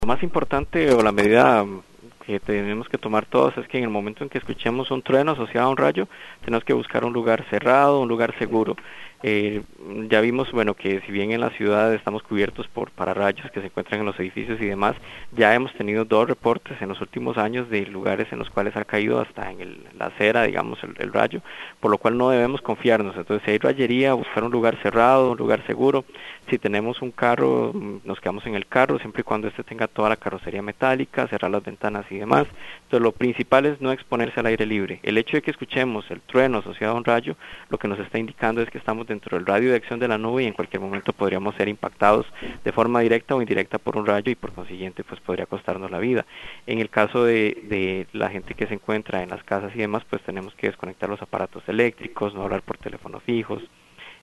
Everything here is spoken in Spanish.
Lo más importante o la medida que tenemos que tomar todos es que en el momento en que escuchemos un trueno asociado a un rayo, tenemos que buscar un lugar cerrado, un lugar seguro. Eh, ya vimos, bueno, que si bien en la ciudad estamos cubiertos por pararrayos que se encuentran en los edificios y demás, ya hemos tenido 2 reportes en los últimos años de lugares en los cuales ha caído hasta en la acera, digamos, el rayo, por lo cual no debemos confiarnos. Entonces, si hay rayería, buscar un lugar cerrado, un lugar seguro. Si tenemos un carro, nos quedamos en el carro, siempre y cuando este tenga toda la carrocería metálica, cerrar las ventanas y demás. Entonces, lo principal es no exponerse al aire libre. El hecho de que escuchemos el trueno asociado a un rayo, lo que nos está indicando es que estamos dentro del radio de acción de la nube y en cualquier momento podríamos ser impactados de forma directa o indirecta por un rayo y por consiguiente pues podría costarnos la vida. En el caso de la gente que se encuentra en las casas y demás, pues tenemos que desconectar los aparatos eléctricos, no hablar por teléfonos fijos,